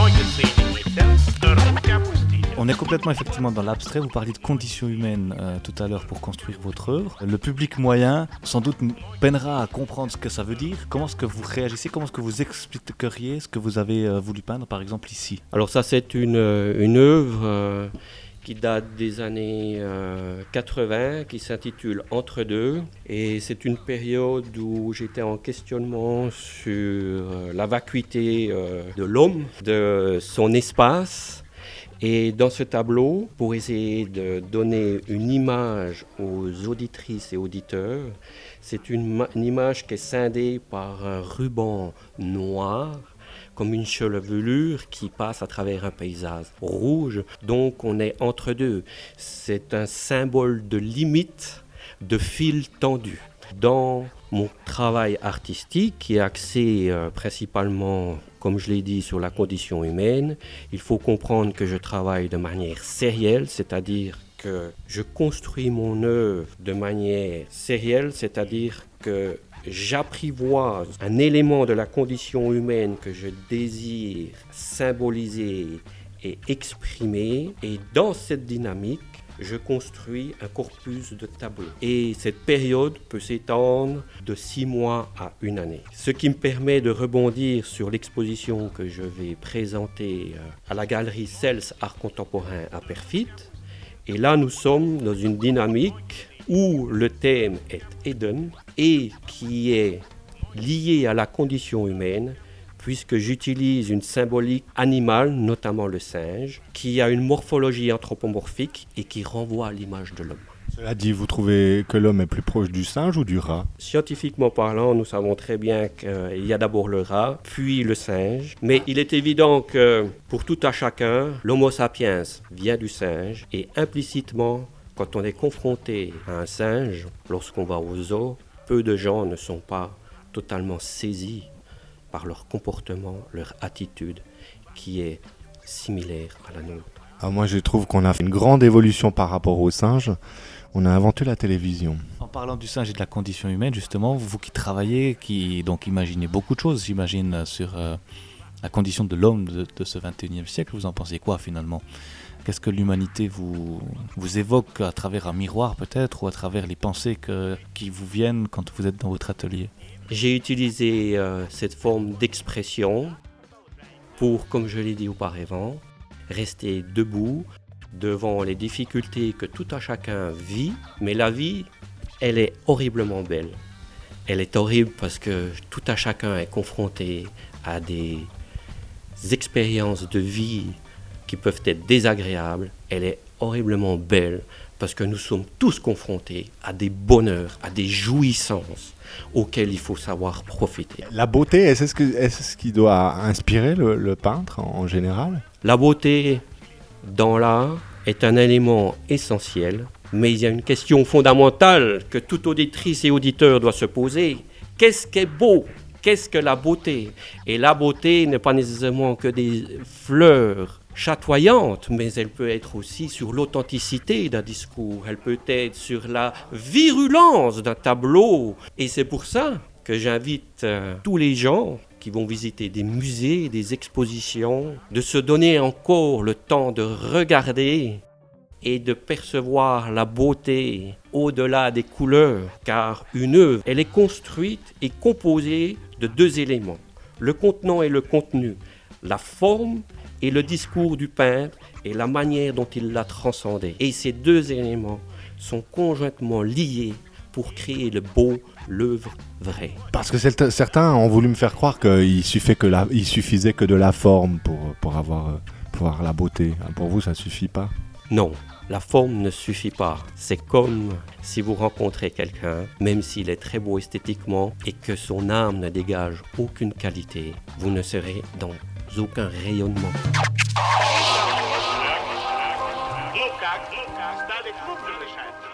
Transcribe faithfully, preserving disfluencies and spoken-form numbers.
On est complètement effectivement dans l'abstrait. Vous parliez de conditions humaines euh, tout à l'heure pour construire votre œuvre. Le public moyen, sans doute, peinera à comprendre ce que ça veut dire. Comment est-ce que vous réagissez? Comment est-ce que vous expliqueriez ce que vous avez euh, voulu peindre, par exemple, ici? Alors ça, c'est une, une œuvre euh, qui date des années euh, quatre-vingts, qui s'intitule « Entre deux ». Et c'est une période où j'étais en questionnement sur euh, la vacuité euh, de l'homme, de son espace. Et dans ce tableau, pour essayer de donner une image aux auditrices et auditeurs, c'est une, une image qui est scindée par un ruban noir, comme une chevelure qui passe à travers un paysage rouge. Donc on est entre deux. C'est un symbole de limite, de fil tendu. Dans mon travail artistique, qui est axé euh, principalement, comme je l'ai dit, sur la condition humaine, il faut comprendre que je travaille de manière sérielle, c'est-à-dire que je construis mon œuvre de manière sérielle, c'est-à-dire que j'apprivoise un élément de la condition humaine que je désire symboliser et exprimer, et dans cette dynamique, je construis un corpus de tableaux. Et cette période peut s'étendre de six mois à une année. Ce qui me permet de rebondir sur l'exposition que je vais présenter à la galerie Cels Art Contemporain à Perfit. Et là, nous sommes dans une dynamique où le thème est Eden et qui est lié à la condition humaine, puisque j'utilise une symbolique animale, notamment le singe, qui a une morphologie anthropomorphique et qui renvoie à l'image de l'homme. Cela dit, vous trouvez que l'homme est plus proche du singe ou du rat? Scientifiquement parlant, nous savons très bien qu'il y a d'abord le rat, puis le singe. Mais il est évident que pour tout à chacun, l'homo sapiens vient du singe et implicitement, quand on est confronté à un singe, lorsqu'on va au zoo, peu de gens ne sont pas totalement saisis par leur comportement, leur attitude, qui est similaire à la nôtre. Ah, moi, je trouve qu'on a fait une grande évolution par rapport aux singes. On a inventé la télévision. En parlant du singe et de la condition humaine, justement, vous qui travaillez, qui donc imaginez beaucoup de choses, j'imagine, sur euh, la condition de l'homme de, de ce vingt et unième siècle, vous en pensez quoi finalement? Qu'est-ce que l'humanité vous, vous évoque à travers un miroir peut-être, ou à travers les pensées que, qui vous viennent quand vous êtes dans votre atelier? J'ai utilisé euh, cette forme d'expression pour, comme je l'ai dit auparavant, rester debout devant les difficultés que tout un chacun vit. Mais la vie, elle est horriblement belle. Elle est horrible parce que tout un chacun est confronté à des expériences de vie qui peuvent être désagréables. Elle est horriblement belle parce que nous sommes tous confrontés à des bonheurs, à des jouissances auxquelles il faut savoir profiter. La beauté, est-ce ce, que, est-ce ce qui doit inspirer le, le peintre en, en général? La beauté dans l'art est un élément essentiel, mais il y a une question fondamentale que toute auditrice et auditeur doit se poser. Qu'est-ce qui est beau? Qu'est-ce que la beauté? Et la beauté n'est pas nécessairement que des fleurs chatoyante, mais elle peut être aussi sur l'authenticité d'un discours, elle peut être sur la virulence d'un tableau. Et c'est pour ça que j'invite euh, tous les gens qui vont visiter des musées, des expositions, de se donner encore le temps de regarder et de percevoir la beauté au-delà des couleurs, car une œuvre, elle est construite et composée de deux éléments, le contenant et le contenu, la forme et le discours du peintre et la manière dont il l'a transcendé. Et ces deux éléments sont conjointement liés pour créer le beau, l'œuvre vraie. Parce que certains ont voulu me faire croire qu'il suffisait que, la, il suffisait que de la forme pour, pour, avoir, pour avoir la beauté. Pour vous, ça ne suffit pas? Non, la forme ne suffit pas. C'est comme si vous rencontrez quelqu'un, même s'il est très beau esthétiquement et que son âme ne dégage aucune qualité, vous ne serez dans aucun rayonnement. Ну как, ну как, стали крупно решать.